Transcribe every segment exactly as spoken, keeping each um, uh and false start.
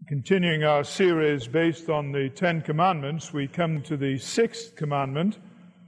Continuing our series based on the Ten Commandments, we come to the sixth commandment.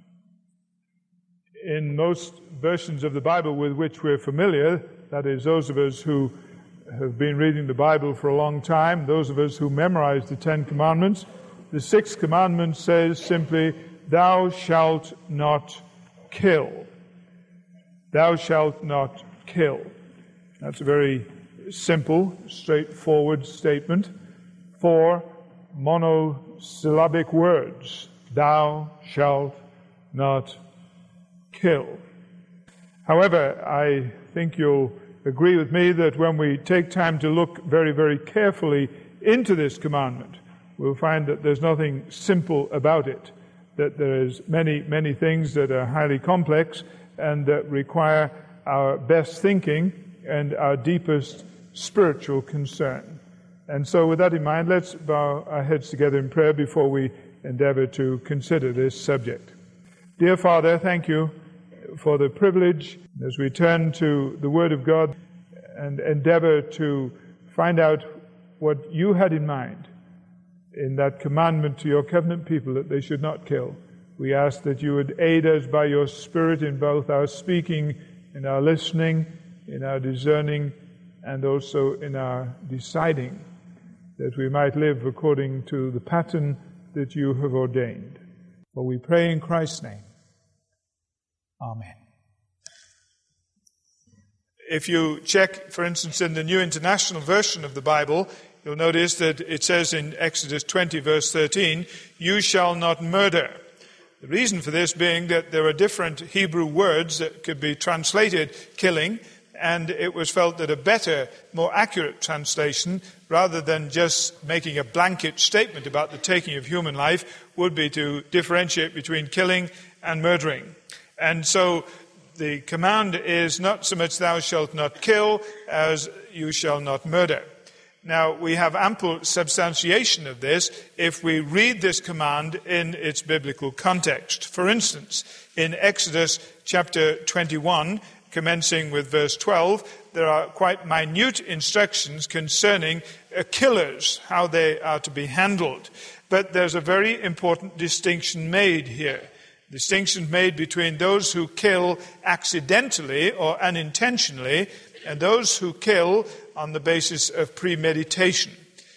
In most versions of the Bible with which we're familiar, that is, those of us who have been reading the Bible for a long time, those of us who memorize the Ten Commandments, the sixth commandment says simply, "Thou shalt not kill." Thou shalt not kill. That's a very simple, straightforward statement. Four monosyllabic words. Thou shalt not kill. However, I think you'll agree with me that when we take time to look very, very carefully into this commandment, we'll find that there's nothing simple about it, that there is many, many things that are highly complex and that require our best thinking and our deepest spiritual concern. And so with that in mind, let's bow our heads together in prayer before we endeavor to consider this subject. Dear Father, thank you for the privilege as we turn to the Word of God and endeavor to find out what you had in mind in that commandment to your covenant people that they should not kill. We ask that you would aid us by your Spirit in both our speaking, in our listening, in our discerning, and also in our deciding, that we might live according to the pattern that you have ordained. For we pray in Christ's name. Amen. If you check, for instance, in the New International Version of the Bible, you'll notice that it says in Exodus twenty, verse thirteen, "You shall not murder." The reason for this being that there are different Hebrew words that could be translated killing, and it was felt that a better, more accurate translation, rather than just making a blanket statement about the taking of human life, would be to differentiate between killing and murdering. And so the command is not so much "thou shalt not kill" as "you shall not murder." Now, we have ample substantiation of this if we read this command in its biblical context. For instance, in Exodus chapter twenty-one, commencing with verse twelve, there are quite minute instructions concerning uh, killers, how they are to be handled. But there's a very important distinction made here. Distinction made between those who kill accidentally or unintentionally and those who kill on the basis of premeditation.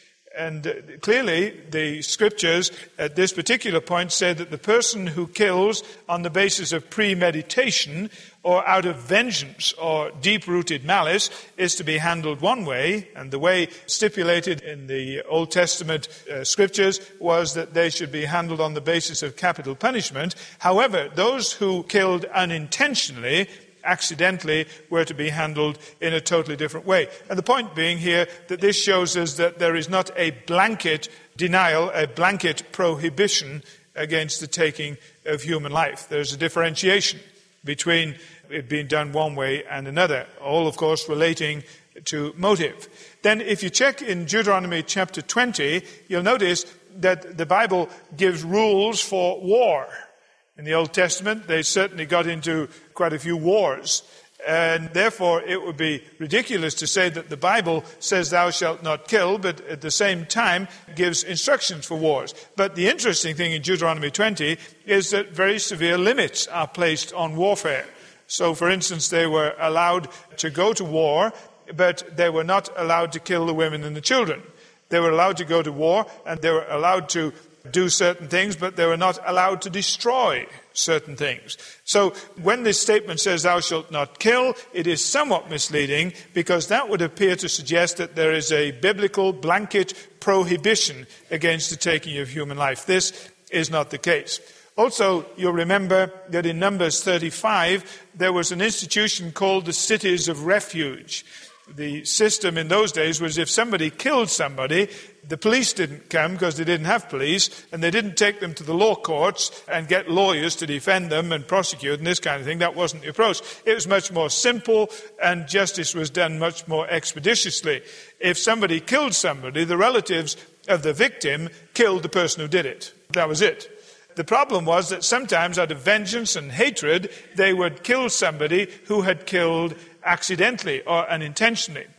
And uh, clearly, the scriptures at this particular point say that the person who kills on the basis of premeditation or out of vengeance or deep-rooted malice is to be handled one way, and the way stipulated in the Old Testament uh, scriptures was that they should be handled on the basis of capital punishment. However, those who killed unintentionally, accidentally, were to be handled in a totally different way. And the point being here that this shows us that there is not a blanket denial, a blanket prohibition against the taking of human life. There's a differentiation between it being done one way and another, all, of course, relating to motive. Then if you check in Deuteronomy chapter twenty, you'll notice that the Bible gives rules for war. In the Old Testament, they certainly got into quite a few wars. And therefore, it would be ridiculous to say that the Bible says "thou shalt not kill," but at the same time gives instructions for wars. But the interesting thing in Deuteronomy twenty is that very severe limits are placed on warfare. So, for instance, they were allowed to go to war, but they were not allowed to kill the women and the children. They were allowed to go to war, and they were allowed to do certain things, but they were not allowed to destroy certain things. So when this statement says "thou shalt not kill," it is somewhat misleading, because that would appear to suggest that there is a biblical blanket prohibition against the taking of human life. This is not the case. Also, you'll remember that in Numbers thirty-five, there was an institution called the cities of refuge. The system in those days was if somebody killed somebody, the police didn't come because they didn't have police, and they didn't take them to the law courts and get lawyers to defend them and prosecute and this kind of thing. That wasn't the approach. It was much more simple, and justice was done much more expeditiously. If somebody killed somebody, the relatives of the victim killed the person who did it. That was it. The problem was that sometimes out of vengeance and hatred, they would kill somebody who had killed accidentally or unintentionally.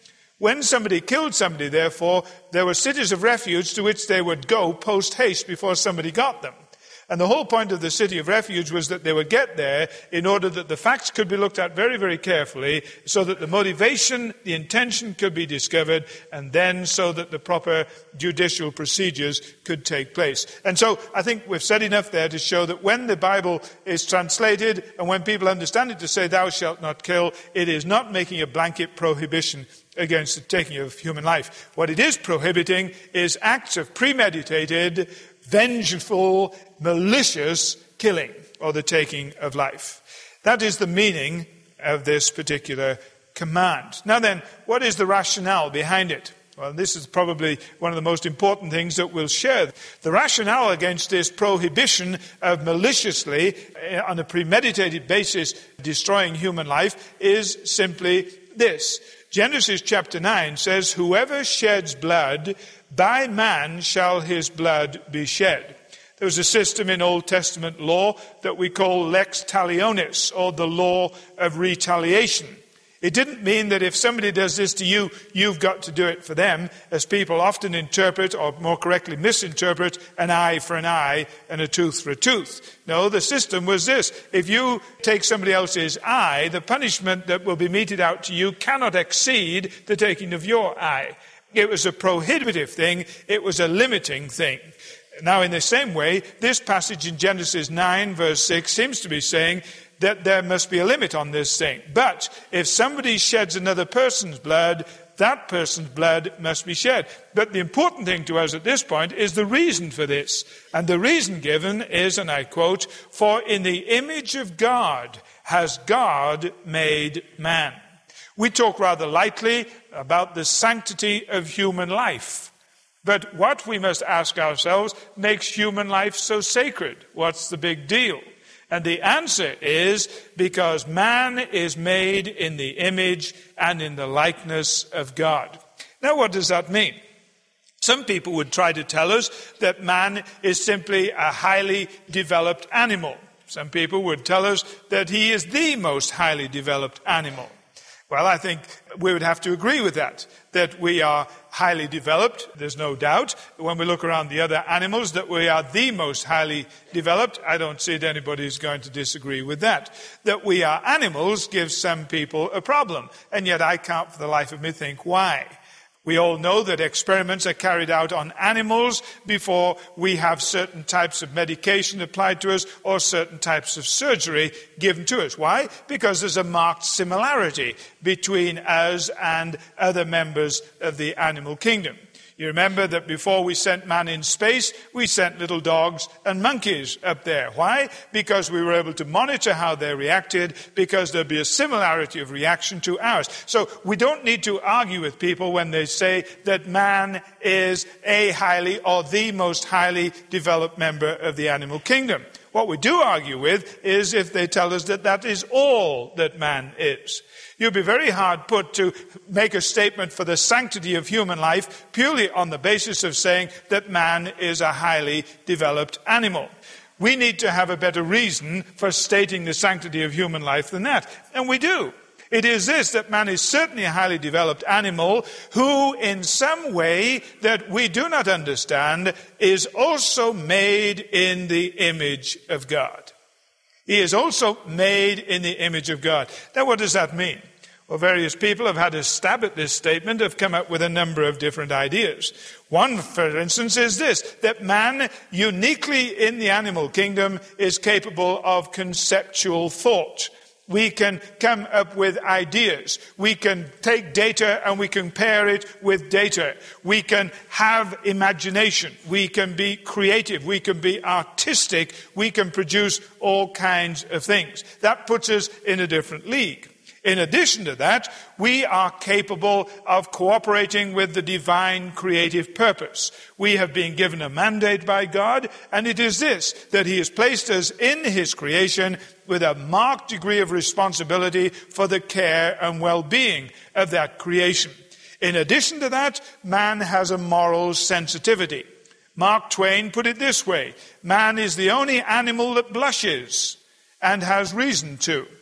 When somebody killed somebody, therefore, there were cities of refuge to which they would go post-haste before somebody got them. And the whole point of the city of refuge was that they would get there in order that the facts could be looked at very, very carefully, so that the motivation, the intention could be discovered, and then so that the proper judicial procedures could take place. And so I think we've said enough there to show that when the Bible is translated and when people understand it to say, thou shalt not kill, it is not making a blanket prohibition against the taking of human life. What it is prohibiting is acts of premeditated, vengeful, malicious killing, or the taking of life. That is the meaning of this particular command. Now then, what is the rationale behind it? Well, this is probably one of the most important things that we'll share. The rationale against this prohibition of maliciously, on a premeditated basis, destroying human life is simply this. Genesis chapter nine says, whoever sheds blood, by man shall his blood be shed. There was a system in Old Testament law that we call lex talionis, or the law of retaliation. It didn't mean that if somebody does this to you, you've got to do it for them, as people often interpret, or more correctly misinterpret, an eye for an eye and a tooth for a tooth. No, the system was this. If you take somebody else's eye, the punishment that will be meted out to you cannot exceed the taking of your eye. It was a prohibitive thing. It was a limiting thing. Now, in the same way, this passage in Genesis nine, verse six, seems to be saying that there must be a limit on this thing. But if somebody sheds another person's blood, that person's blood must be shed. But the important thing to us at this point is the reason for this. And the reason given is, and I quote, for in the image of God has God made man. We talk rather lightly about the sanctity of human life. But what we must ask ourselves makes human life so sacred? What's the big deal? And the answer is because man is made in the image and in the likeness of God. Now, what does that mean? Some people would try to tell us that man is simply a highly developed animal. Some people would tell us that he is the most highly developed animal. Well, I think we would have to agree with that, that we are highly developed. There's no doubt. When we look around the other animals, that we are the most highly developed. I don't see that anybody is going to disagree with that. That we are animals gives some people a problem, and yet I can't for the life of me think why. We all know that experiments are carried out on animals before we have certain types of medication applied to us or certain types of surgery given to us. Why? Because there's a marked similarity between us and other members of the animal kingdom. You remember that before we sent man in space, we sent little dogs and monkeys up there. Why? Because we were able to monitor how they reacted, because there'd be a similarity of reaction to ours. So we don't need to argue with people when they say that man is a highly or the most highly developed member of the animal kingdom. What we do argue with is if they tell us that that is all that man is. You'd be very hard put to make a statement for the sanctity of human life purely on the basis of saying that man is a highly developed animal. We need to have a better reason for stating the sanctity of human life than that. And we do. It is this, that man is certainly a highly developed animal who, in some way that we do not understand, is also made in the image of God. He is also made in the image of God. Now, what does that mean? Well, various people have had a stab at this statement, have come up with a number of different ideas. One, for instance, is this, that man, uniquely in the animal kingdom, is capable of conceptual thought. We can come up with ideas. We can take data and we can pair it with data. We can have imagination. We can be creative. We can be artistic. We can produce all kinds of things. That puts us in a different league. In addition to that, we are capable of cooperating with the divine creative purpose. We have been given a mandate by God, and it is this, that He has placed us in His creation with a marked degree of responsibility for the care and well-being of that creation. In addition to that, man has a moral sensitivity. Mark Twain put it this way, man is the only animal that blushes and has reason to.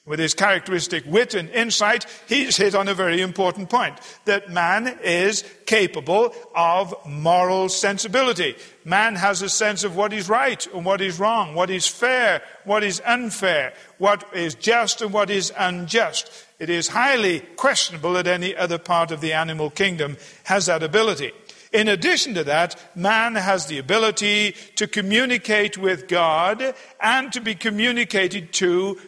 With his characteristic wit and insight, he's hit on a very important point, that man is capable of moral sensibility. Man has a sense of what is right and what is wrong, what is fair, what is unfair, what is just and what is unjust. It is highly questionable that any other part of the animal kingdom has that ability. In addition to that, man has the ability to communicate with God and to be communicated to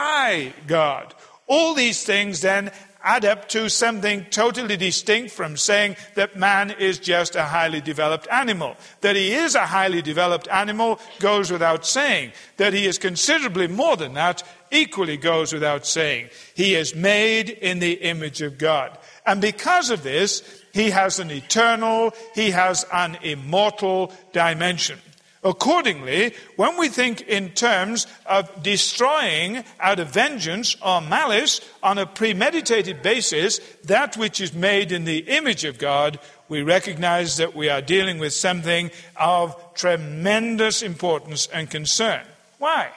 by God. All these things then add up to something totally distinct from saying that man is just a highly developed animal. That he is a highly developed animal goes without saying. That he is considerably more than that equally goes without saying. He is made in the image of God. And because of this, he has an eternal, he has an immortal dimension. Accordingly, when we think in terms of destroying out of vengeance or malice on a premeditated basis that which is made in the image of God, we recognize that we are dealing with something of tremendous importance and concern. Why?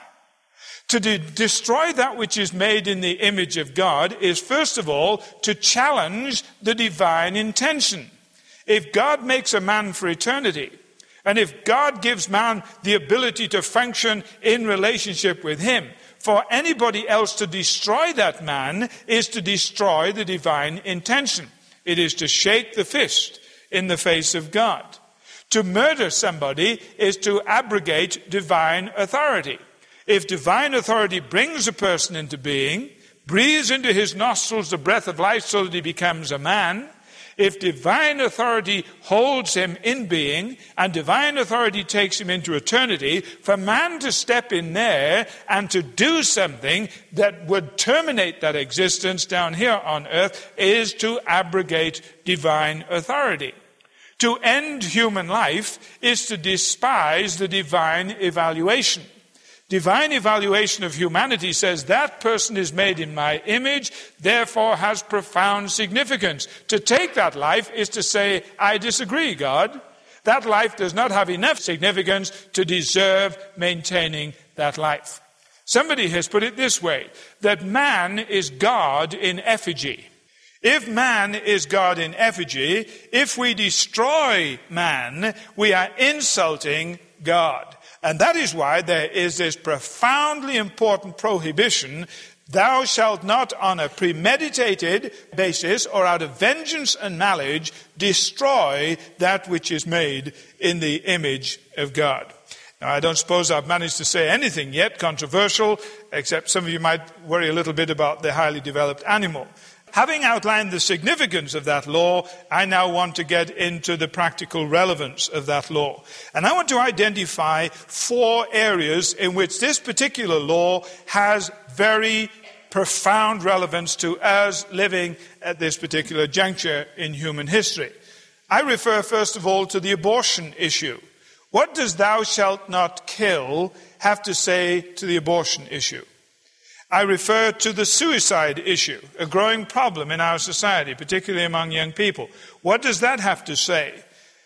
To de- destroy that which is made in the image of God is, first of all, to challenge the divine intention. If God makes a man for eternity, and if God gives man the ability to function in relationship with him, for anybody else to destroy that man is to destroy the divine intention. It is to shake the fist in the face of God. To murder somebody is to abrogate divine authority. If divine authority brings a person into being, breathes into his nostrils the breath of life so that he becomes a man, if divine authority holds him in being and divine authority takes him into eternity, for man to step in there and to do something that would terminate that existence down here on earth is to abrogate divine authority. To end human life is to despise the divine evaluation. Divine evaluation of humanity says that person is made in my image, therefore has profound significance. To take that life is to say, I disagree, God. That life does not have enough significance to deserve maintaining that life. Somebody has put it this way, that man is God in effigy. If man is God in effigy, if we destroy man, we are insulting God. And that is why there is this profoundly important prohibition, thou shalt not on a premeditated basis or out of vengeance and malice destroy that which is made in the image of God. Now, I don't suppose I've managed to say anything yet controversial, except some of you might worry a little bit about the highly developed animal. Having outlined the significance of that law, I now want to get into the practical relevance of that law. And I want to identify four areas in which this particular law has very profound relevance to us living at this particular juncture in human history. I refer first of all to the abortion issue. What does thou shalt not kill have to say to the abortion issue? I refer to the suicide issue, a growing problem in our society, particularly among young people. What does that have to say?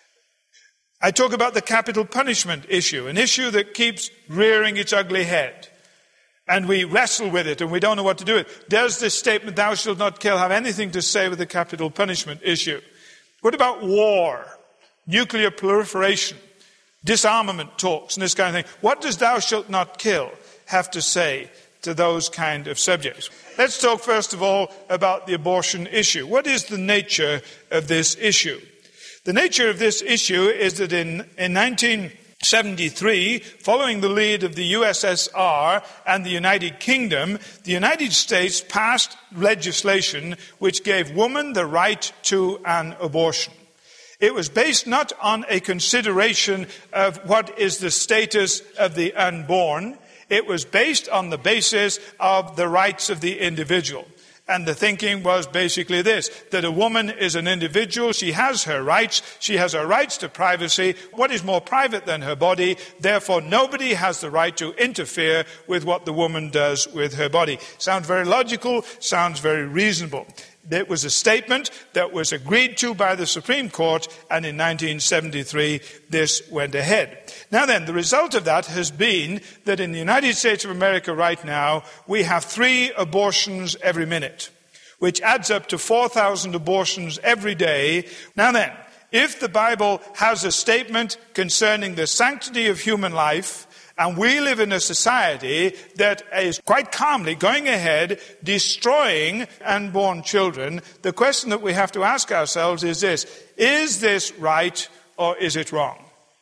I talk about the capital punishment issue, an issue that keeps rearing its ugly head. And we wrestle with it and we don't know what to do with it. Does this statement, thou shalt not kill, have anything to say with the capital punishment issue? What about war, nuclear proliferation, disarmament talks, and this kind of thing? What does thou shalt not kill have to say to those kind of subjects? Let's talk first of all about the abortion issue. What is the nature of this issue? The nature of this issue is that in, in nineteen seventy-three, following the lead of the U S S R and the United Kingdom, the United States passed legislation which gave women the right to an abortion. It was based not on a consideration of what is the status of the unborn. It was based on the basis of the rights of the individual. And the thinking was basically this, that a woman is an individual, she has her rights, she has her rights to privacy. What is more private than her body? Therefore, nobody has the right to interfere with what the woman does with her body. Sounds very logical, sounds very reasonable. It was a statement that was agreed to by the Supreme Court, and in nineteen seventy-three, this went ahead. Now then, the result of that has been that in the United States of America right now, we have three abortions every minute, which adds up to four thousand abortions every day. Now then, if the Bible has a statement concerning the sanctity of human life, and we live in a society that is quite calmly going ahead, destroying unborn children, the question that we have to ask ourselves is this: is this right or is it wrong?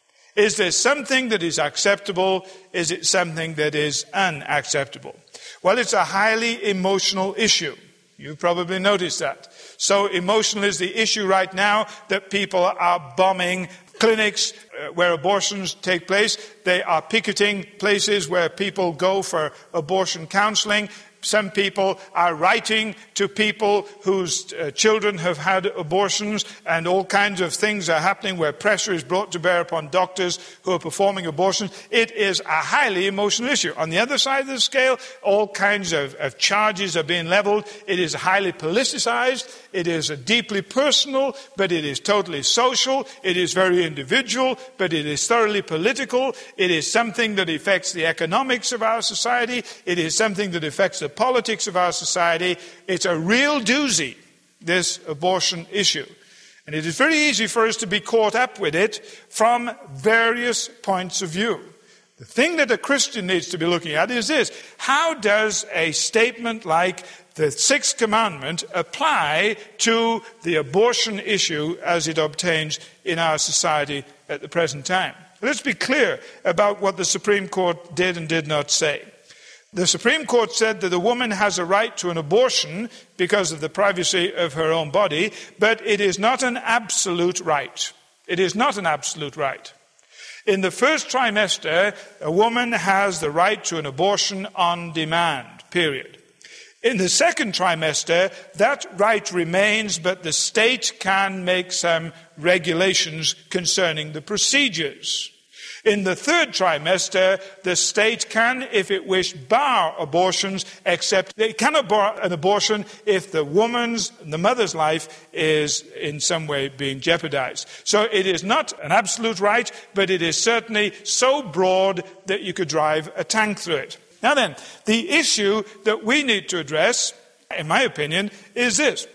Is there something that is acceptable? Is it something that is unacceptable? Well, it's a highly emotional issue. You've probably noticed that. So emotional is the issue right now that people are bombing clinics uh, where abortions take place. They are picketing places where people go for abortion counseling. Some people are writing to people whose uh, children have had abortions, and all kinds of things are happening where pressure is brought to bear upon doctors who are performing abortions. It is a highly emotional issue. On the other side of the scale, all kinds of, of charges are being leveled. It is highly politicized. It is a deeply personal, but it is totally social. It is very individual, but it is thoroughly political. It is something that affects the economics of our society. It is something that affects the politics of our society. It's a real doozy, this abortion issue. And it is very easy for us to be caught up with it from various points of view. The thing that a Christian needs to be looking at is this: how does a statement like the Sixth Commandment apply to the abortion issue as it obtains in our society at the present time? Let's be clear about what the Supreme Court did and did not say. The Supreme Court said that a woman has a right to an abortion because of the privacy of her own body, but it is not an absolute right. It is not an absolute right. In the first trimester, a woman has the right to an abortion on demand, period. In the second trimester, that right remains, but the state can make some regulations concerning the procedures. In the third trimester, the state can, if it wish, bar abortions, except they cannot bar an abortion if the woman's, the mother's life is in some way being jeopardized. So it is not an absolute right, but it is certainly so broad that you could drive a tank through it. Now then, the issue that we need to address, in my opinion, is this: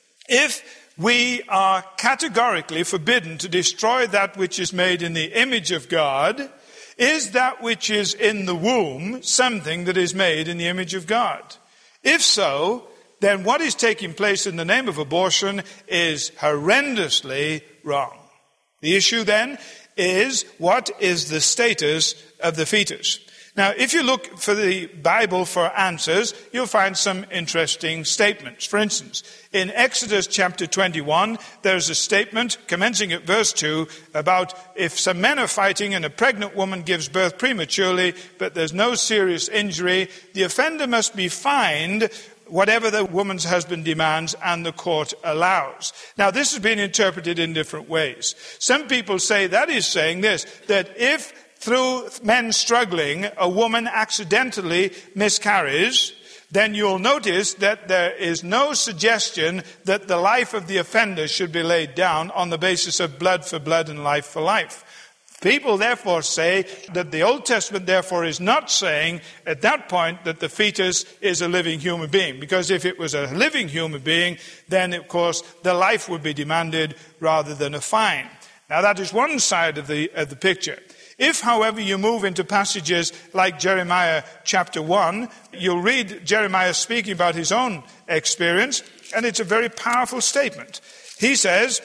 if we are categorically forbidden to destroy that which is made in the image of God, is that which is in the womb something that is made in the image of God? If so, then what is taking place in the name of abortion is horrendously wrong. The issue then is, what is the status of the fetus? Now, if you look for the Bible for answers, you'll find some interesting statements. For instance, in Exodus chapter twenty-one, there's a statement commencing at verse two about if some men are fighting and a pregnant woman gives birth prematurely, but there's no serious injury, the offender must be fined whatever the woman's husband demands and the court allows. Now, this has been interpreted in different ways. Some people say that is saying this, that if through men struggling, a woman accidentally miscarries, then you'll notice that there is no suggestion that the life of the offender should be laid down on the basis of blood for blood and life for life. People therefore say that the Old Testament therefore is not saying at that point that the fetus is a living human being, because if it was a living human being, then of course the life would be demanded rather than a fine. Now that is one side of the, of the picture. If, however, you move into passages like Jeremiah chapter one, you'll read Jeremiah speaking about his own experience, and it's a very powerful statement. He says,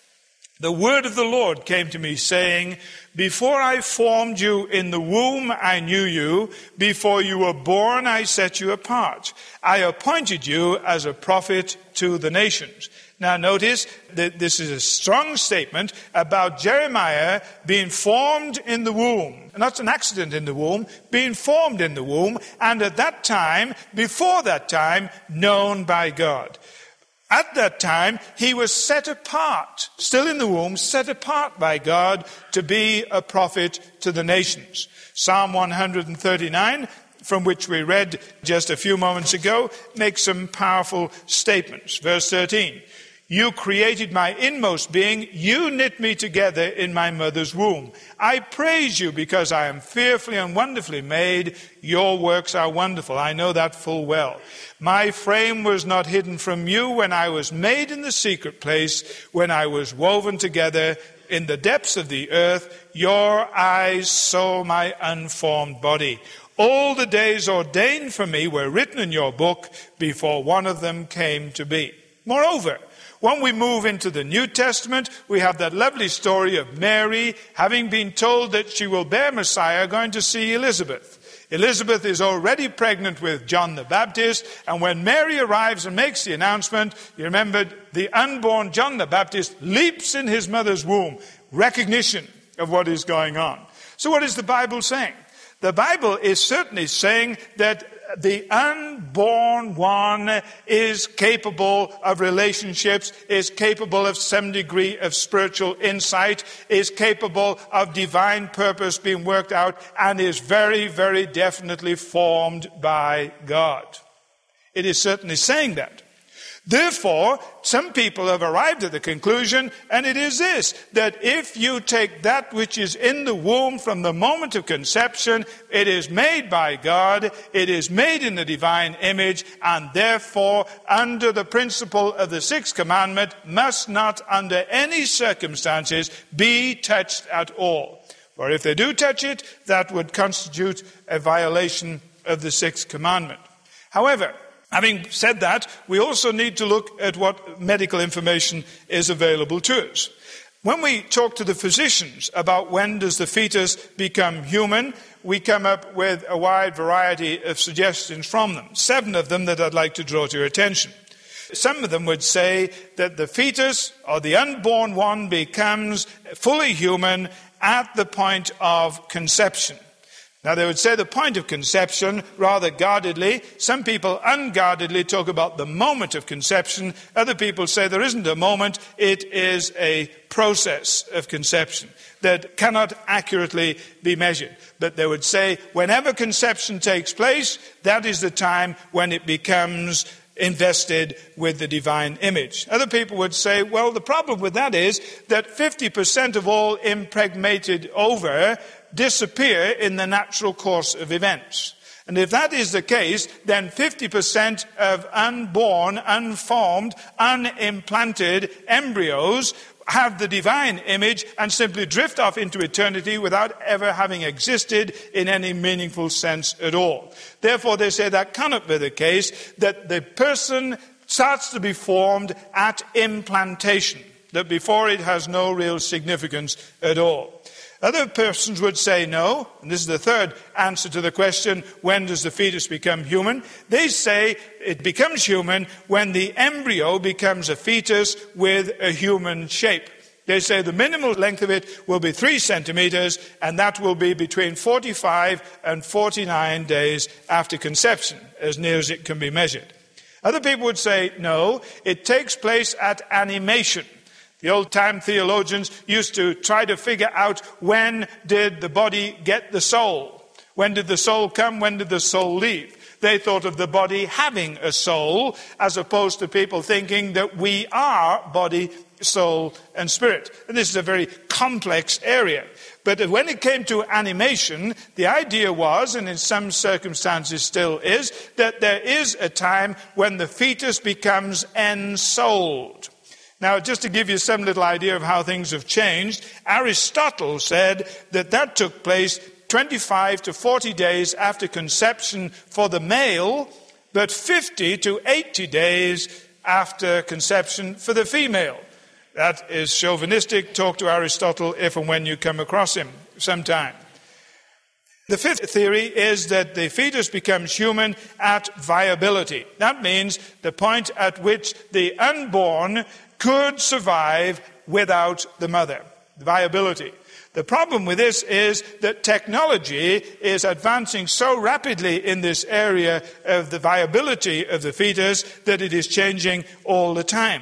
"The word of the Lord came to me, saying, before I formed you in the womb, I knew you. Before you were born, I set you apart. I appointed you as a prophet to the nations." Now notice that this is a strong statement about Jeremiah being formed in the womb. Not an accident in the womb, being formed in the womb, and at that time, before that time, known by God. At that time, he was set apart, still in the womb, set apart by God to be a prophet to the nations. Psalm one thirty-nine from which we read just a few moments ago, makes some powerful statements. Verse thirteen, you created my inmost being. You knit me together in my mother's womb. I praise you because I am fearfully and wonderfully made. Your works are wonderful. I know that full well. My frame was not hidden from you when I was made in the secret place, when I was woven together in the depths of the earth. Your eyes saw my unformed body. All the days ordained for me were written in your book before one of them came to be. Moreover, when we move into the New Testament, we have that lovely story of Mary, having been told that she will bear Messiah, going to see Elizabeth. Elizabeth is already pregnant with John the Baptist, and when Mary arrives and makes the announcement, you remember the unborn John the Baptist leaps in his mother's womb, recognition of what is going on. So what is the Bible saying? The Bible is certainly saying that the unborn one is capable of relationships, is capable of some degree of spiritual insight, is capable of divine purpose being worked out, and is very, very definitely formed by God. It is certainly saying that. Therefore, some people have arrived at the conclusion, and it is this, that if you take that which is in the womb from the moment of conception, it is made by God, it is made in the divine image, and therefore, under the principle of the sixth commandment, must not under any circumstances be touched at all. For if they do touch it, that would constitute a violation of the sixth commandment. However, having said that, we also need to look at what medical information is available to us. When we talk to the physicians about when does the fetus become human, we come up with a wide variety of suggestions from them. Seven of them that I'd like to draw to your attention. Some of them would say that the fetus, or the unborn one, becomes fully human at the point of conception. Now, they would say the point of conception rather guardedly. Some people unguardedly talk about the moment of conception. Other people say there isn't a moment, it is a process of conception that cannot accurately be measured. But they would say whenever conception takes place, that is the time when it becomes invested with the divine image. Other people would say, well, the problem with that is that fifty percent of all impregnated ova disappear in the natural course of events. And if that is the case, then fifty percent of unborn, unformed, unimplanted embryos have the divine image and simply drift off into eternity without ever having existed in any meaningful sense at all. Therefore, they say that cannot be the case, that the person starts to be formed at implantation, that before it has no real significance at all. Other persons would say no, and this is the third answer to the question, when does the fetus become human? They say it becomes human when the embryo becomes a fetus with a human shape. They say the minimal length of it will be three centimeters, and that will be between forty-five and forty-nine days after conception, as near as it can be measured. Other people would say no, it takes place at animation. The old-time theologians used to try to figure out when did the body get the soul? When did the soul come? When did the soul leave? They thought of the body having a soul, as opposed to people thinking that we are body, soul, and spirit. And this is a very complex area. But when it came to animation, the idea was, and in some circumstances still is, that there is a time when the fetus becomes ensouled. Now, just to give you some little idea of how things have changed, Aristotle said that that took place twenty-five to forty days after conception for the male, but fifty to eighty days after conception for the female. That is chauvinistic. Talk to Aristotle if and when you come across him sometime. The fifth theory is that the fetus becomes human at viability. That means the point at which the unborn could survive without the mother. Viability. The problem with this is that technology is advancing so rapidly in this area of the viability of the fetus that it is changing all the time.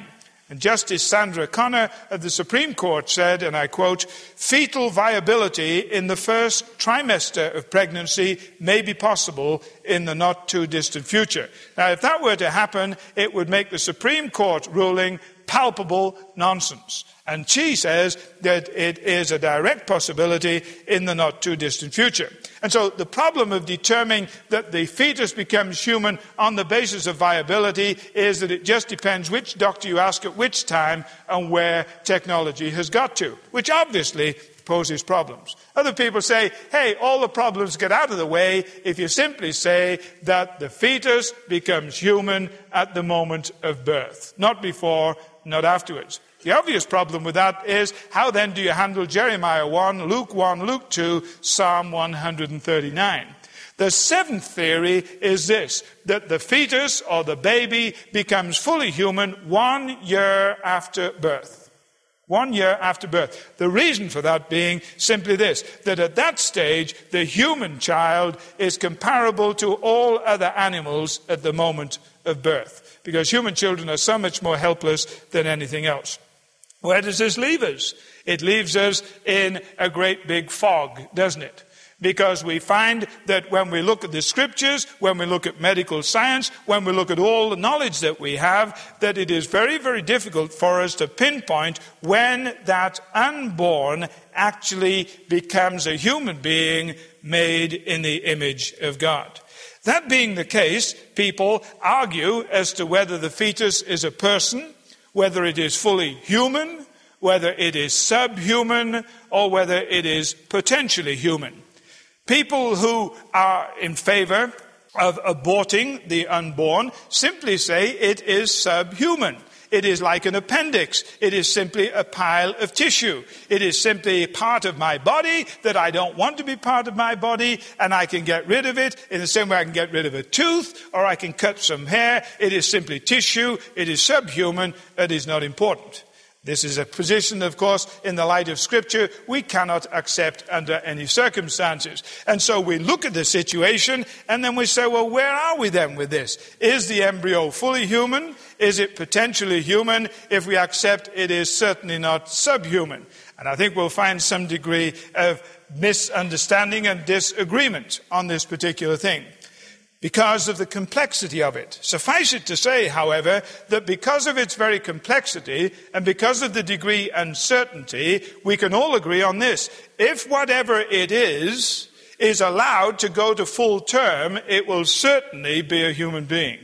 And Justice Sandra Connor of the Supreme Court said, and I quote, "Fetal viability in the first trimester of pregnancy may be possible in the not-too-distant future." Now, if that were to happen, it would make the Supreme Court ruling palpable nonsense. And she says that it is a direct possibility in the not-too-distant future. And so the problem of determining that the fetus becomes human on the basis of viability is that it just depends which doctor you ask at which time and where technology has got to, which obviously poses problems. Other people say, hey, all the problems get out of the way if you simply say that the fetus becomes human at the moment of birth, not before, not afterwards. The obvious problem with that is, how then do you handle Jeremiah one, Luke one, Luke two, Psalm one thirty-nine? The seventh theory is this, that the fetus or the baby becomes fully human one year after birth. One year after birth. The reason for that being simply this, that at that stage, the human child is comparable to all other animals at the moment of birth, because human children are so much more helpless than anything else. Where does this leave us? It leaves us in a great big fog, doesn't it? Because we find that when we look at the scriptures, when we look at medical science, when we look at all the knowledge that we have, that it is very, very difficult for us to pinpoint when that unborn actually becomes a human being made in the image of God. That being the case, people argue as to whether the fetus is a person, whether it is fully human, whether it is subhuman, or whether it is potentially human. People who are in favor of aborting the unborn simply say it is subhuman. It is like an appendix. It is simply a pile of tissue. It is simply part of my body that I don't want to be part of my body, and I can get rid of it in the same way I can get rid of a tooth, or I can cut some hair. It is simply tissue. It is subhuman. It is not important. This is a position, of course, in the light of Scripture, we cannot accept under any circumstances. And so we look at the situation, and then we say, well, where are we then with this? Is the embryo fully human? Is it potentially human? If we accept it is certainly not subhuman. And I think we'll find some degree of misunderstanding and disagreement on this particular thing, because of the complexity of it. Suffice it to say, however, that because of its very complexity and because of the degree uncertainty, we can all agree on this. If whatever it is, is allowed to go to full term, it will certainly be a human being.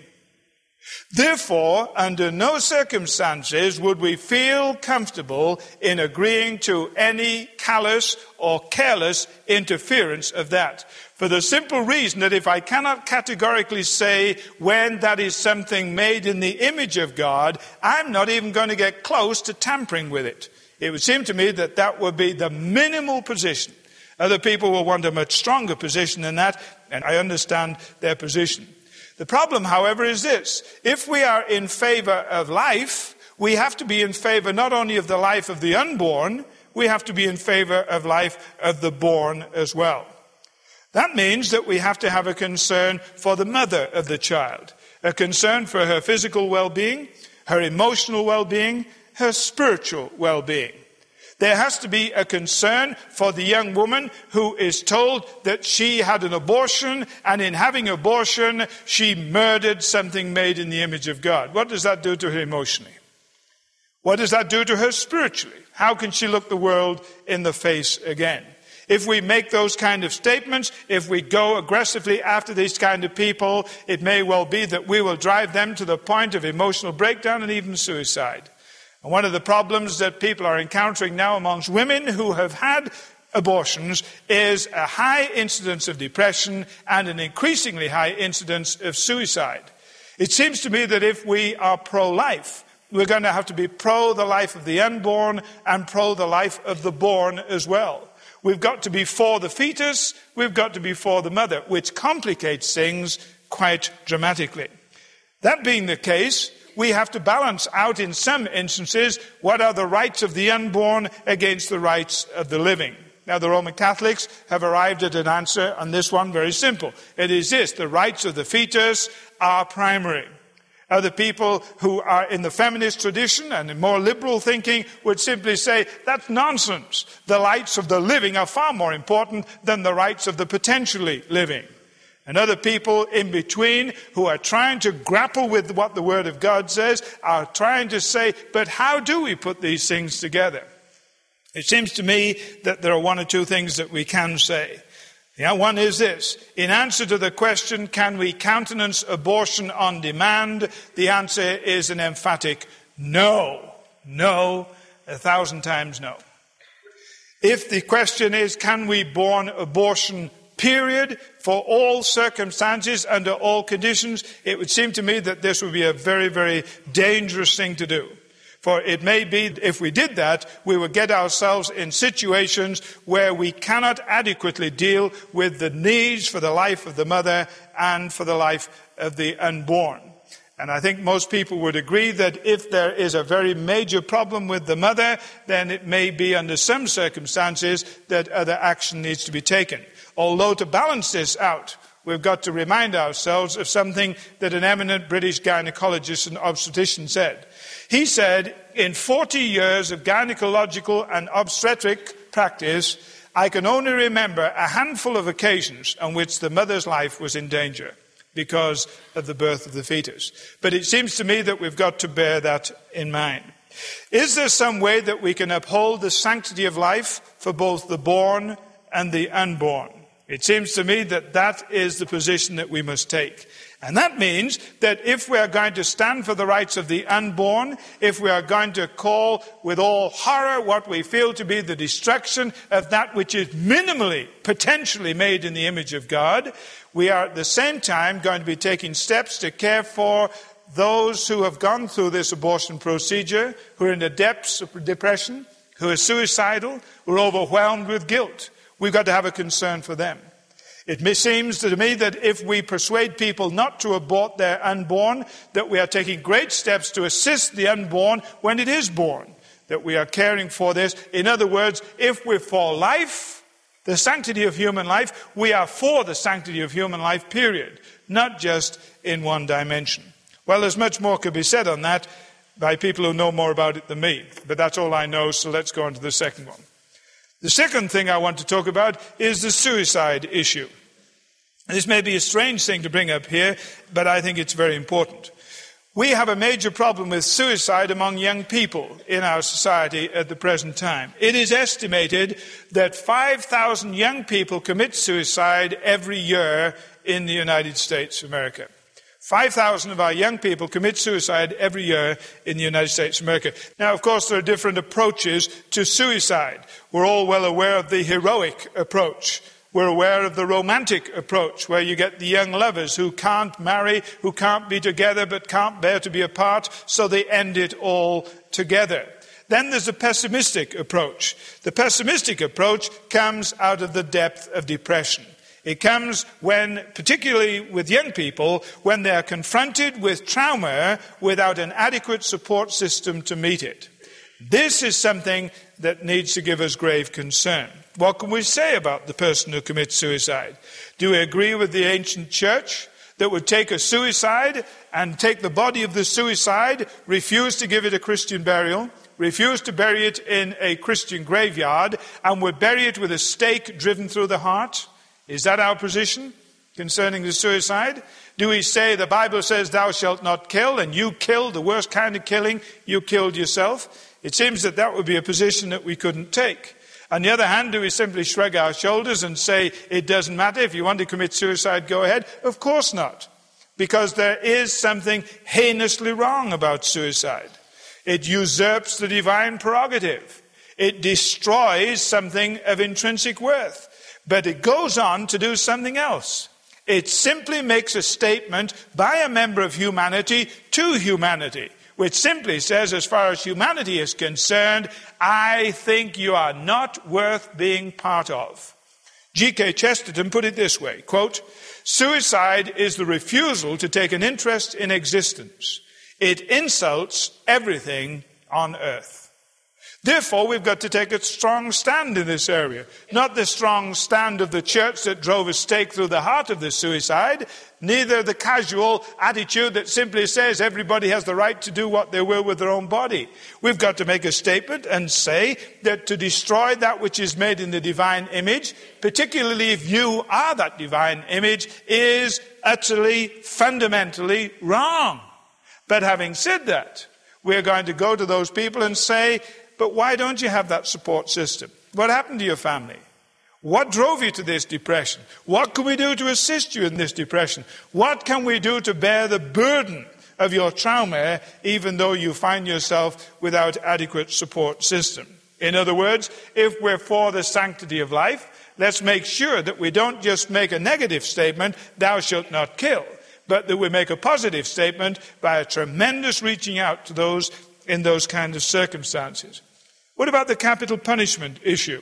Therefore, under no circumstances would we feel comfortable in agreeing to any callous or careless interference of that. For the simple reason that if I cannot categorically say when that is something made in the image of God, I'm not even going to get close to tampering with it. It would seem to me that that would be the minimal position. Other people will want a much stronger position than that, and I understand their position. The problem, however, is this. If we are in favor of life, we have to be in favor not only of the life of the unborn, we have to be in favor of life of the born as well. That means that we have to have a concern for the mother of the child, a concern for her physical well-being, her emotional well-being, her spiritual well-being. There has to be a concern for the young woman who is told that she had an abortion, and in having abortion, she murdered something made in the image of God. What does that do to her emotionally? What does that do to her spiritually? How can she look the world in the face again? If we make those kind of statements, if we go aggressively after these kind of people, it may well be that we will drive them to the point of emotional breakdown and even suicide. And one of the problems that people are encountering now amongst women who have had abortions is a high incidence of depression and an increasingly high incidence of suicide. It seems to me that if we are pro-life, we're going to have to be pro the life of the unborn and pro the life of the born as well. We've got to be for the fetus, we've got to be for the mother, which complicates things quite dramatically. That being the case, we have to balance out in some instances what are the rights of the unborn against the rights of the living. Now, the Roman Catholics have arrived at an answer on this one very simple. It is this: the rights of the fetus are primary. Other people who are in the feminist tradition and in more liberal thinking would simply say, that's nonsense. The rights of the living are far more important than the rights of the potentially living. And other people in between who are trying to grapple with what the Word of God says are trying to say, but how do we put these things together? It seems to me that there are one or two things that we can say. Yeah, one is this. In answer to the question, can we countenance abortion on demand? The answer is an emphatic no. No, a thousand times no. If the question is, can we ban abortion, period, for all circumstances, under all conditions, it would seem to me that this would be a very, very dangerous thing to do. For it may be, if we did that, we would get ourselves in situations where we cannot adequately deal with the needs for the life of the mother and for the life of the unborn. And I think most people would agree that if there is a very major problem with the mother, then it may be under some circumstances that other action needs to be taken. Although to balance this out, we've got to remind ourselves of something that an eminent British gynecologist and obstetrician said. He said, in forty years of gynecological and obstetric practice, I can only remember a handful of occasions on which the mother's life was in danger because of the birth of the fetus. But it seems to me that we've got to bear that in mind. Is there some way that we can uphold the sanctity of life for both the born and the unborn? It seems to me that that is the position that we must take. And that means that if we are going to stand for the rights of the unborn, if we are going to call with all horror what we feel to be the destruction of that which is minimally, potentially made in the image of God, we are at the same time going to be taking steps to care for those who have gone through this abortion procedure, who are in the depths of depression, who are suicidal, who are overwhelmed with guilt. We've got to have a concern for them. It seems to me that if we persuade people not to abort their unborn, that we are taking great steps to assist the unborn when it is born, that we are caring for this. In other words, if we're for life, the sanctity of human life, we are for the sanctity of human life, period, not just in one dimension. Well, there's much more could be said on that by people who know more about it than me, but that's all I know, so let's go on to the second one. The second thing I want to talk about is the suicide issue. This may be a strange thing to bring up here, but I think it's very important. We have a major problem with suicide among young people in our society at the present time. It is estimated that five thousand young people commit suicide every year in the United States of America. five thousand of our young people commit suicide every year in the United States of America. Now, of course, there are different approaches to suicide. We're all well aware of the heroic approach. We're aware of the romantic approach, where you get the young lovers who can't marry, who can't be together, but can't bear to be apart, so they end it all together. Then there's a pessimistic approach. The pessimistic approach comes out of the depth of depression. It comes when, particularly with young people, when they are confronted with trauma without an adequate support system to meet it. This is something that needs to give us grave concern. What can we say about the person who commits suicide? Do we agree with the ancient church that would take a suicide and take the body of the suicide, refuse to give it a Christian burial, refuse to bury it in a Christian graveyard, and would bury it with a stake driven through the heart? Is that our position concerning the suicide? Do we say the Bible says thou shalt not kill, and you killed, the worst kind of killing, you killed yourself? It seems that that would be a position that we couldn't take. On the other hand, do we simply shrug our shoulders and say, it doesn't matter, if you want to commit suicide, go ahead? Of course not. Because there is something heinously wrong about suicide. It usurps the divine prerogative. It destroys something of intrinsic worth. But it goes on to do something else. It simply makes a statement by a member of humanity to humanity, which simply says, as far as humanity is concerned, I think you are not worth being part of. G K Chesterton put it this way, quote, suicide is the refusal to take an interest in existence. It insults everything on earth. Therefore, we've got to take a strong stand in this area. Not the strong stand of the church that drove a stake through the heart of the suicide, neither the casual attitude that simply says everybody has the right to do what they will with their own body. We've got to make a statement and say that to destroy that which is made in the divine image, particularly if you are that divine image, is utterly, fundamentally wrong. But having said that, we're going to go to those people and say, but why don't you have that support system? What happened to your family? What drove you to this depression? What can we do to assist you in this depression? What can we do to bear the burden of your trauma, even though you find yourself without adequate support system? In other words, if we're for the sanctity of life, let's make sure that we don't just make a negative statement, thou shalt not kill, but that we make a positive statement by a tremendous reaching out to those in those kind of circumstances. What about the capital punishment issue?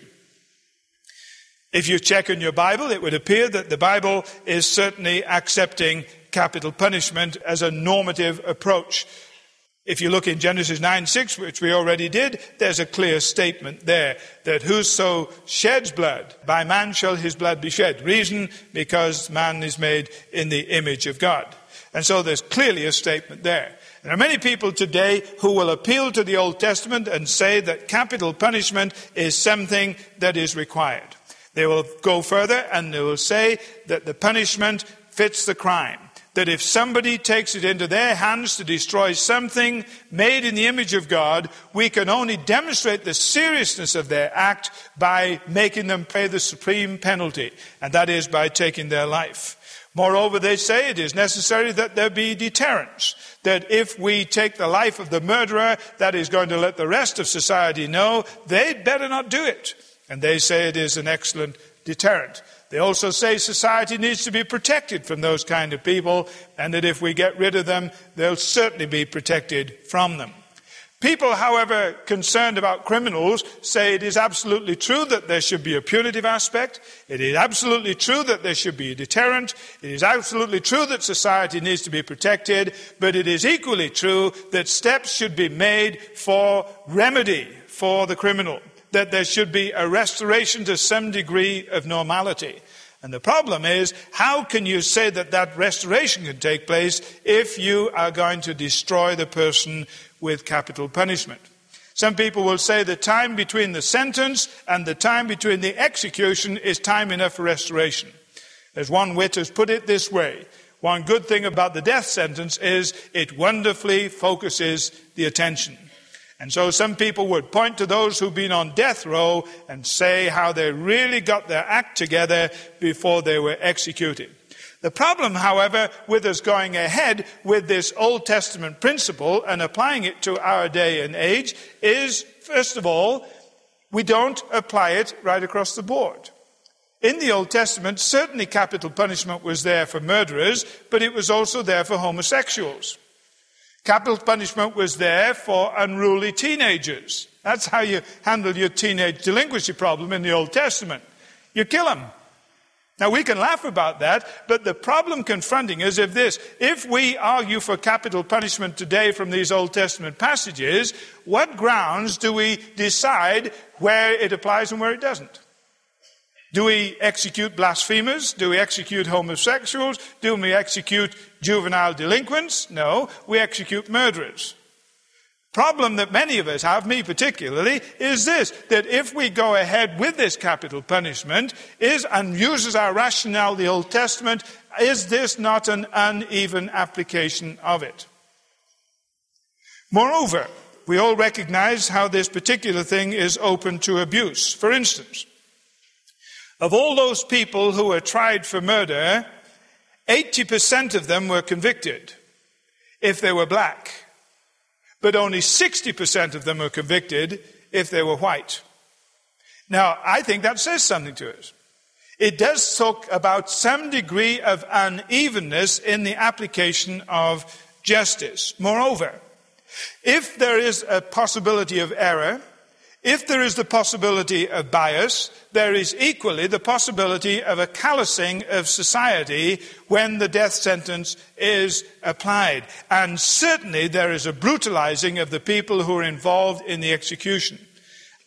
If you check in your Bible, it would appear that the Bible is certainly accepting capital punishment as a normative approach. If you look in Genesis nine six, which we already did, there's a clear statement there that whoso sheds blood, by man shall his blood be shed. Reason, because man is made in the image of God. And so there's clearly a statement there. There are many people today who will appeal to the Old Testament and say that capital punishment is something that is required. They will go further and they will say that the punishment fits the crime. That if somebody takes it into their hands to destroy something made in the image of God, we can only demonstrate the seriousness of their act by making them pay the supreme penalty, and that is by taking their life. Moreover, they say it is necessary that there be deterrence, that if we take the life of the murderer, that is going to let the rest of society know they'd better not do it. And they say it is an excellent deterrent. They also say society needs to be protected from those kind of people, and that if we get rid of them, they'll certainly be protected from them. People, however, concerned about criminals say it is absolutely true that there should be a punitive aspect. It is absolutely true that there should be a deterrent. It is absolutely true that society needs to be protected. But it is equally true that steps should be made for remedy for the criminal, that there should be a restoration to some degree of normality. And the problem is, how can you say that that restoration can take place if you are going to destroy the person with capital punishment? Some people will say the time between the sentence and the time between the execution is time enough for restoration. As one wit has put it this way, one good thing about the death sentence is it wonderfully focuses the attention. And so some people would point to those who've been on death row and say how they really got their act together before they were executed. The problem, however, with us going ahead with this Old Testament principle and applying it to our day and age is, first of all, we don't apply it right across the board. In the Old Testament, certainly capital punishment was there for murderers, but it was also there for homosexuals. Capital punishment was there for unruly teenagers. That's how you handle your teenage delinquency problem in the Old Testament. You kill them. Now, we can laugh about that, but the problem confronting us is this. If we argue for capital punishment today from these Old Testament passages, what grounds do we decide where it applies and where it doesn't? Do we execute blasphemers? Do we execute homosexuals? Do we execute juvenile delinquents? No, we execute murderers. Problem that many of us have, me particularly, is this, that if we go ahead with this capital punishment is and uses our rationale, the Old Testament, is this not an uneven application of it? Moreover, we all recognize how this particular thing is open to abuse. For instance, of all those people who were tried for murder, eighty percent of them were convicted if they were black. But only sixty percent of them were convicted if they were white. Now, I think that says something to us. It does talk about some degree of unevenness in the application of justice. Moreover, if there is a possibility of error, if there is the possibility of bias, there is equally the possibility of a callousing of society when the death sentence is applied. And certainly there is a brutalizing of the people who are involved in the execution.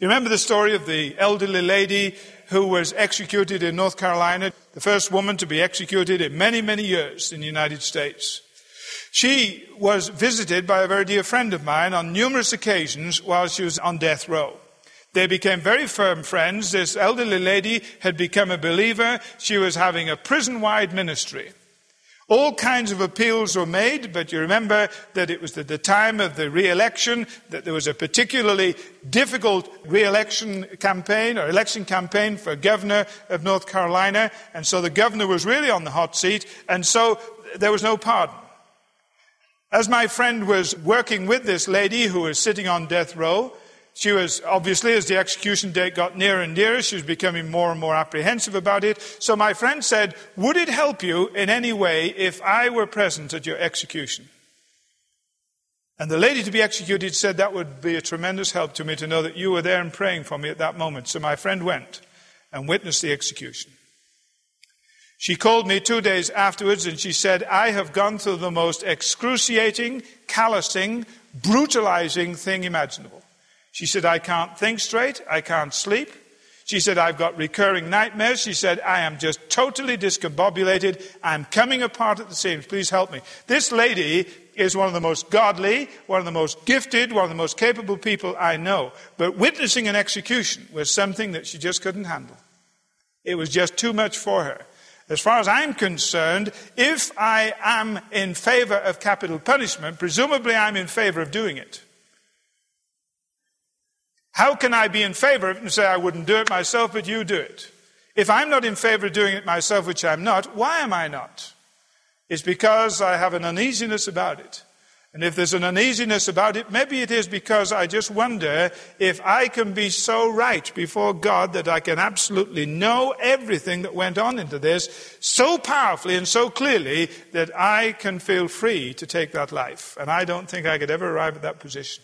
You remember the story of the elderly lady who was executed in North Carolina, the first woman to be executed in many, many years in the United States. She was visited by a very dear friend of mine on numerous occasions while she was on death row. They became very firm friends. This elderly lady had become a believer. She was having a prison-wide ministry. All kinds of appeals were made, but you remember that it was at the time of the re-election, that there was a particularly difficult re-election campaign or election campaign for governor of North Carolina, and so the governor was really on the hot seat, and so there was no pardon. As my friend was working with this lady who was sitting on death row, she was, obviously, as the execution date got nearer and nearer, she was becoming more and more apprehensive about it. So my friend said, would it help you in any way if I were present at your execution? And the lady to be executed said, that would be a tremendous help to me to know that you were there and praying for me at that moment. So my friend went and witnessed the execution. She called me two days afterwards and she said, I have gone through the most excruciating, callousing, brutalizing thing imaginable. She said, I can't think straight. I can't sleep. She said, I've got recurring nightmares. She said, I am just totally discombobulated. I'm coming apart at the seams. Please help me. This lady is one of the most godly, one of the most gifted, one of the most capable people I know. But witnessing an execution was something that she just couldn't handle. It was just too much for her. As far as I'm concerned, if I am in favor of capital punishment, presumably I'm in favor of doing it. How can I be in favor of it and say I wouldn't do it myself, but you do it? If I'm not in favor of doing it myself, which I'm not, why am I not? It's because I have an uneasiness about it. And if there's an uneasiness about it, maybe it is because I just wonder if I can be so right before God that I can absolutely know everything that went on into this so powerfully and so clearly that I can feel free to take that life. And I don't think I could ever arrive at that position.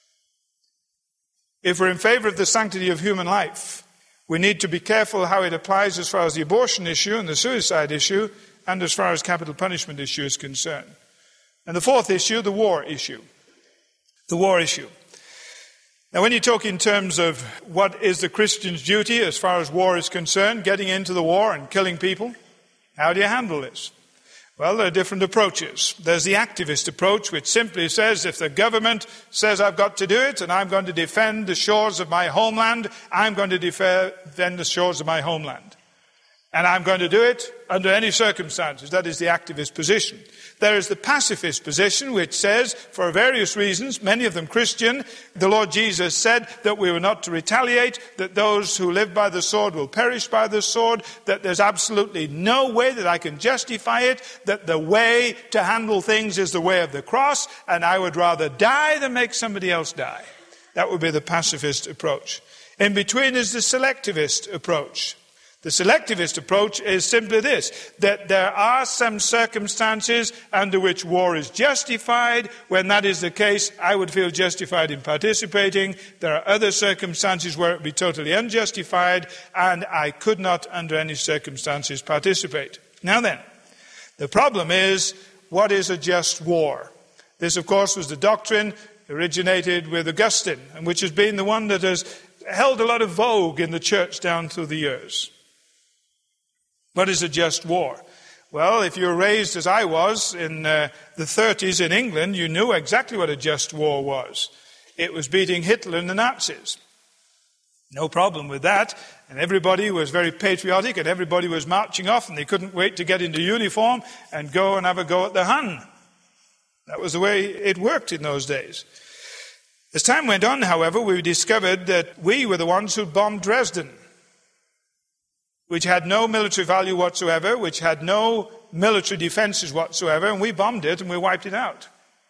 If we're in favor of the sanctity of human life, we need to be careful how it applies as far as the abortion issue and the suicide issue and as far as capital punishment issue is concerned. And the fourth issue, the war issue. The war issue. Now, when you talk in terms of what is the Christian's duty as far as war is concerned, getting into the war and killing people, how do you handle this? Well, there are different approaches. There's the activist approach, which simply says if the government says I've got to do it and I'm going to defend the shores of my homeland, I'm going to defend the shores of my homeland. And I'm going to do it under any circumstances. That is the activist position. There is the pacifist position, which says, for various reasons, many of them Christian, the Lord Jesus said that we were not to retaliate, that those who live by the sword will perish by the sword, that there's absolutely no way that I can justify it, that the way to handle things is the way of the cross, and I would rather die than make somebody else die. That would be the pacifist approach. In between is the selectivist approach. The selectivist approach is simply this, that there are some circumstances under which war is justified. When that is the case, I would feel justified in participating. There are other circumstances where it would be totally unjustified, and I could not, under any circumstances, participate. Now then, the problem is, what is a just war? This, of course, was the doctrine originated with Augustine, and which has been the one that has held a lot of vogue in the church down through the years. What is a just war? Well, if you were raised as I was in uh, the thirties in England, you knew exactly what a just war was. It was beating Hitler and the Nazis. No problem with that. And everybody was very patriotic and everybody was marching off and they couldn't wait to get into uniform and go and have a go at the Hun. That was the way it worked in those days. As time went on, however, we discovered that we were the ones who bombed Dresden, which had no military value whatsoever, which had no military defenses whatsoever, and we bombed it and we wiped it out.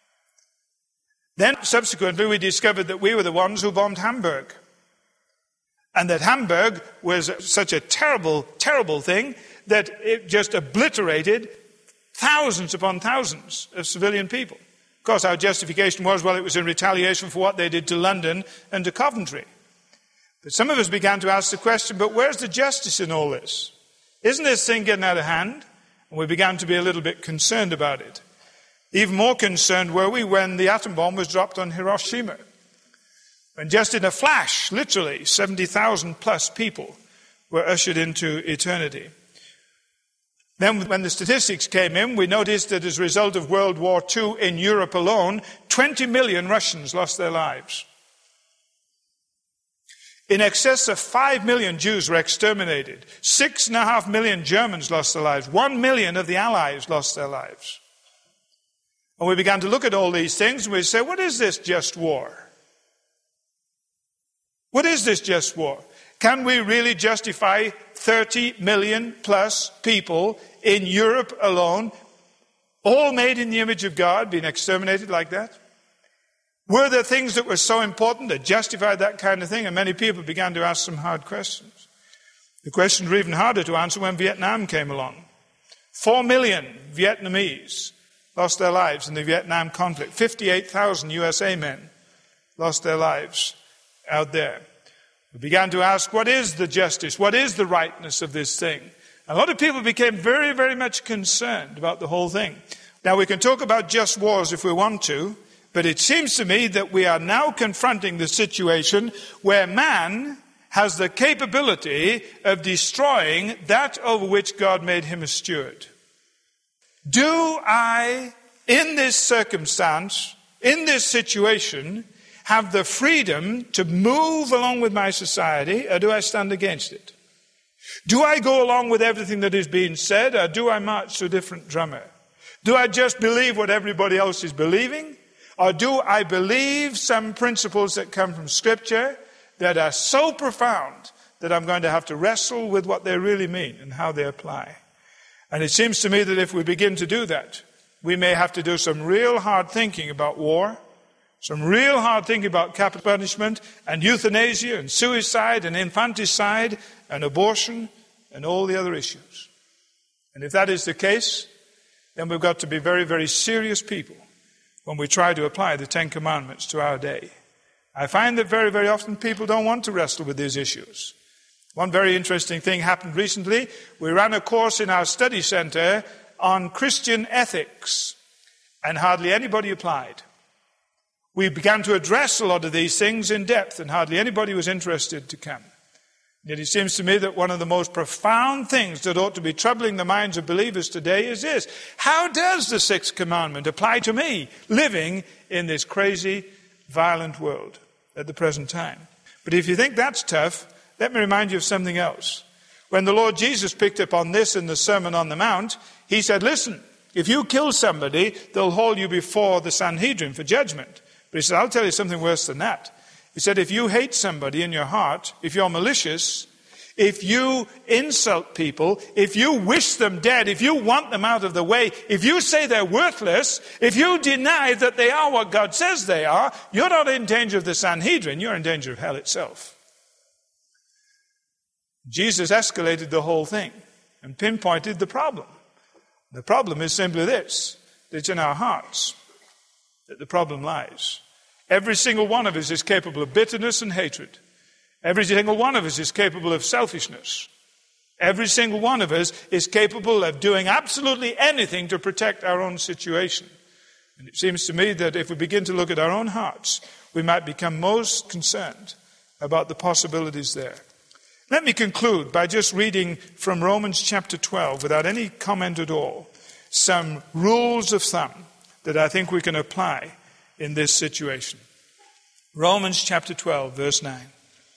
Then, subsequently, we discovered that we were the ones who bombed Hamburg. And that Hamburg was such a terrible, terrible thing that it just obliterated thousands upon thousands of civilian people. Of course, our justification was, well, it was in retaliation for what they did to London and to Coventry. But some of us began to ask the question, but where's the justice in all this? Isn't this thing getting out of hand? And we began to be a little bit concerned about it. Even more concerned were we when the atom bomb was dropped on Hiroshima. And just in a flash, literally, seventy thousand plus people were ushered into eternity. Then when the statistics came in, we noticed that as a result of World War Two in Europe alone, twenty million Russians lost their lives. In excess of five million Jews were exterminated. Six and a half million Germans lost their lives. One million of the Allies lost their lives. And we began to look at all these things and we say, what is this just war? What is this just war? Can we really justify thirty million plus people in Europe alone, all made in the image of God, being exterminated like that? Were there things that were so important that justified that kind of thing? And many people began to ask some hard questions. The questions were even harder to answer when Vietnam came along. Four million Vietnamese lost their lives in the Vietnam conflict. fifty-eight thousand U S A men lost their lives out there. We began to ask, what is the justice? What is the rightness of this thing? A lot of people became very, very much concerned about the whole thing. Now, we can talk about just wars if we want to, but it seems to me that we are now confronting the situation where man has the capability of destroying that over which God made him a steward. Do I, in this circumstance, in this situation, have the freedom to move along with my society, or do I stand against it? Do I go along with everything that is being said, or do I march to a different drummer? Do I just believe what everybody else is believing, or do I believe some principles that come from Scripture that are so profound that I'm going to have to wrestle with what they really mean and how they apply? And it seems to me that if we begin to do that, we may have to do some real hard thinking about war, some real hard thinking about capital punishment and euthanasia and suicide and infanticide and abortion and all the other issues. And if that is the case, then we've got to be very, very serious people when we try to apply the Ten Commandments to our day. I find that very, very often people don't want to wrestle with these issues. One very interesting thing happened recently. We ran a course in our study center on Christian ethics, and hardly anybody applied. We began to address a lot of these things in depth, and hardly anybody was interested to come. Yet it seems to me that one of the most profound things that ought to be troubling the minds of believers today is this: how does the sixth commandment apply to me, living in this crazy, violent world at the present time? But if you think that's tough, let me remind you of something else. When the Lord Jesus picked up on this in the Sermon on the Mount, he said, listen, if you kill somebody, they'll haul you before the Sanhedrin for judgment. But he said, I'll tell you something worse than that. He said, if you hate somebody in your heart, if you're malicious, if you insult people, if you wish them dead, if you want them out of the way, if you say they're worthless, if you deny that they are what God says they are, you're not in danger of the Sanhedrin, you're in danger of hell itself. Jesus escalated the whole thing and pinpointed the problem. The problem is simply this: that it's in our hearts that the problem lies. Every single one of us is capable of bitterness and hatred. Every single one of us is capable of selfishness. Every single one of us is capable of doing absolutely anything to protect our own situation. And it seems to me that if we begin to look at our own hearts, we might become most concerned about the possibilities there. Let me conclude by just reading from Romans chapter twelve, without any comment at all, some rules of thumb that I think we can apply in this situation. Romans chapter twelve, verse nine.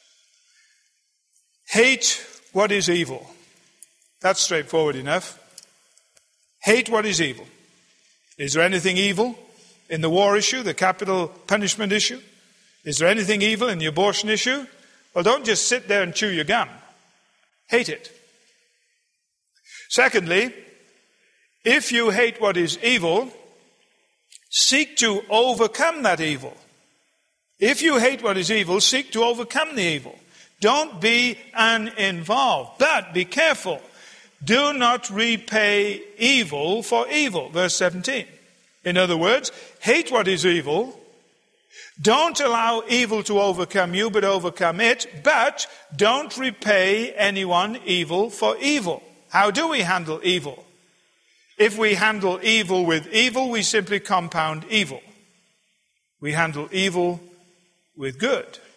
Hate what is evil. That's straightforward enough. Hate what is evil. Is there anything evil in the war issue, the capital punishment issue? Is there anything evil in the abortion issue? Well, don't just sit there and chew your gum. Hate it. Secondly, if you hate what is evil, seek to overcome that evil. If you hate what is evil, seek to overcome the evil. Don't be uninvolved, but be careful. Do not repay evil for evil. Verse seventeen. In other words, hate what is evil. Don't allow evil to overcome you, but overcome it. But don't repay anyone evil for evil. How do we handle evil? If we handle evil with evil, we simply compound evil. We handle evil with good.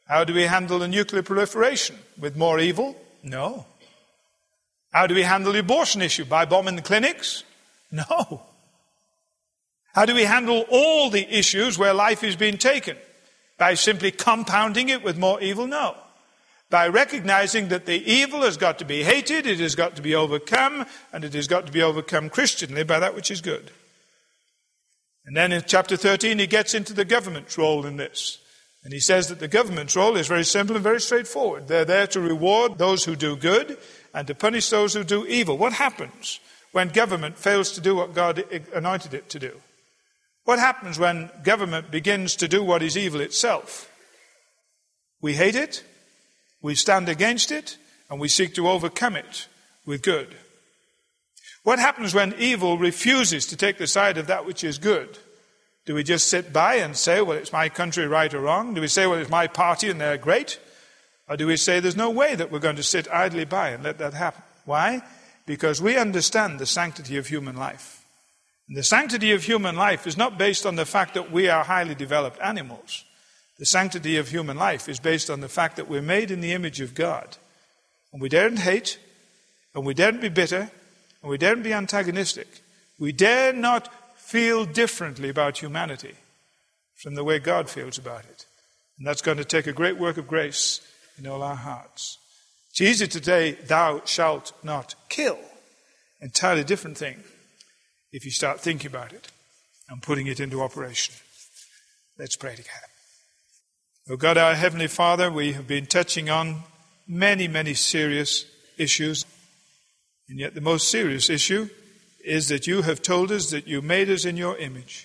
How do we handle the nuclear proliferation? With more evil? No. How do we handle the abortion issue? By bombing the clinics? No. How do we handle all the issues where life is being taken? By simply compounding it with more evil? No. By recognizing that the evil has got to be hated, it has got to be overcome, and it has got to be overcome Christianly by that which is good. And then in chapter thirteen, he gets into the government's role in this. And he says that the government's role is very simple and very straightforward. They're there to reward those who do good and to punish those who do evil. What happens when government fails to do what God anointed it to do? What happens when government begins to do what is evil itself? We hate it, we stand against it, and we seek to overcome it with good. What happens when evil refuses to take the side of that which is good? Do we just sit by and say, well, it's my country, right or wrong? Do we say, well, it's my party and they're great? Or do we say there's no way that we're going to sit idly by and let that happen? Why? Because we understand the sanctity of human life. And the sanctity of human life is not based on the fact that we are highly developed animals. The sanctity of human life is based on the fact that we're made in the image of God. And we daren't hate, and we daren't be bitter, and we daren't be antagonistic. We dare not feel differently about humanity from the way God feels about it. And that's going to take a great work of grace in all our hearts. It's easy to say, thou shalt not kill. Entirely different thing if you start thinking about it and putting it into operation. Let's pray together. Oh God, our Heavenly Father, we have been touching on many, many serious issues. And yet the most serious issue is that you have told us that you made us in your image.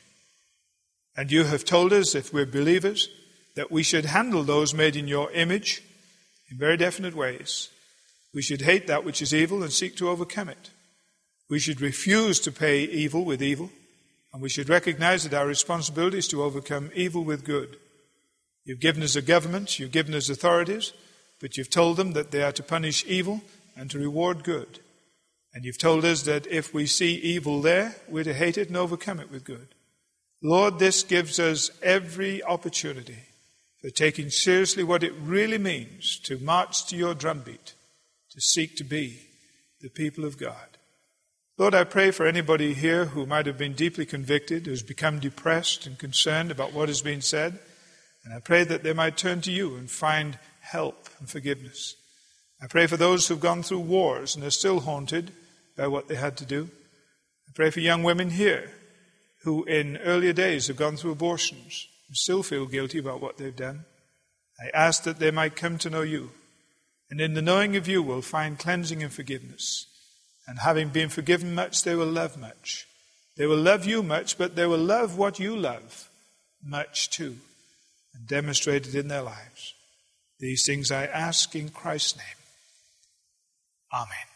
And you have told us, if we're believers, that we should handle those made in your image in very definite ways. We should hate that which is evil and seek to overcome it. We should refuse to pay evil with evil, and we should recognize that our responsibility is to overcome evil with good. You've given us a government, you've given us authorities, but you've told them that they are to punish evil and to reward good. And you've told us that if we see evil there, we're to hate it and overcome it with good. Lord, this gives us every opportunity for taking seriously what it really means to march to your drumbeat, to seek to be the people of God. Lord, I pray for anybody here who might have been deeply convicted, who's become depressed and concerned about what has been said, and I pray that they might turn to you and find help and forgiveness. I pray for those who've gone through wars and are still haunted by what they had to do. I pray for young women here who in earlier days have gone through abortions and still feel guilty about what they've done. I ask that they might come to know you, and in the knowing of you will find cleansing and forgiveness. And having been forgiven much, they will love much. They will love you much, but they will love what you love much too, and demonstrate it in their lives. These things I ask in Christ's name. Amen.